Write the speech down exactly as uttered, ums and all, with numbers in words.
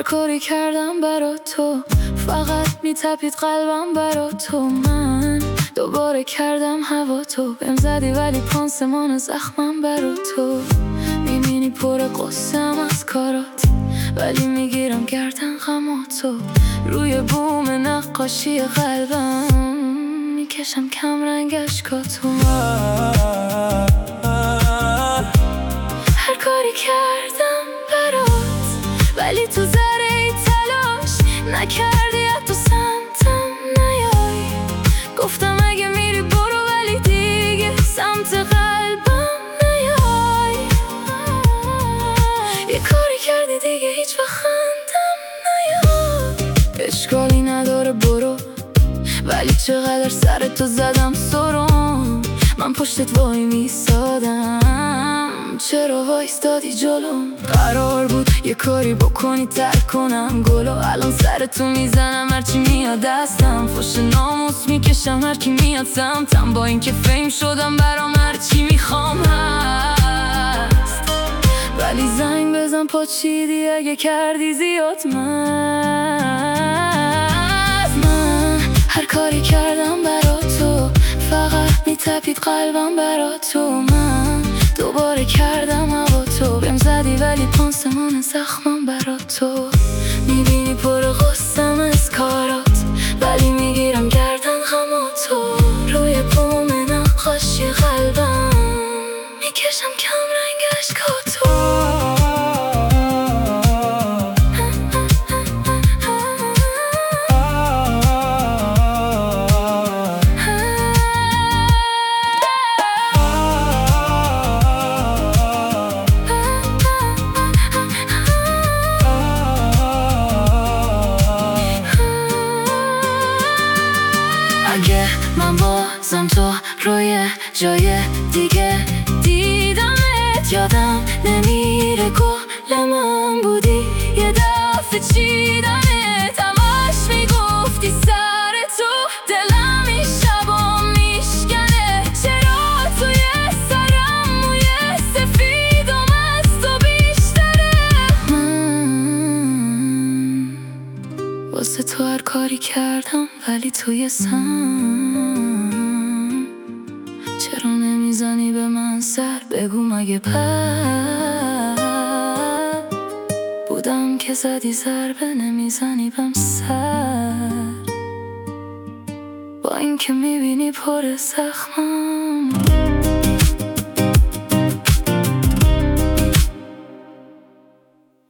کاری کردم برا تو، فقط میتپید قلبم برا تو. من دوباره کردم هوا تو، بهم زدی ولی پانسمان زخمم برا تو. میبینی پر قصم از کارات، ولی میگیرم گردن غماتو. روی بوم نقاشی قلبم میکشم کم رنگ اشکاتو. هر کاری کردم برات، ولی تو ذره تلاش نکردی حتی سمتم نیای. گفتم اگه میری برو، ولی دیگه سمت قلبم نیای. یه کاری کردی دیگه هیچ وقت خندم نیای. اشکالی نداره برو، ولی چقدر سر تو زدم سرم. من پشتت وای میسادم، چرا وایستادی جلوم؟ قرار بود یه کاری بکنی ترک کنم گلو، الان سر تو میزنم هرچی میاد دستم. فش ناموس میکشم هرکی میاد سمتم، با اینکه فیم شدم برام هرچی میخوام هست. ولی زنگ بزن پاچیدی اگه کردی زیاد مست. من هر کاری کردم برا تو، فقط میتپید قلبم برا تو. من دوباره کردم هوا تو، بهم زدی ولی پانسمان زخمم برا تو. میبینی پر غصم از کارات، ولی میگیرم گردن غماتو. روی بوم نقاشی قلبم میکشم کم رنگ اشکاتو. اگه من بازم تو روی جای دیگه دیدمت، یادم نمیره گل من بودی یه دفعه چیدمت. همش میگفتی سر تو دلم این شبا میشکنه، چرا توی سرم موی سفیدم از تو بیشتره. من واسه تو هر کاری کردم، ولی توی سم چرا نمیزنی به من سر؟ بگو مگه بد بودم که زدی ضربه نمیزنی بهم سر؟ با اینکه میبینی پر زخمم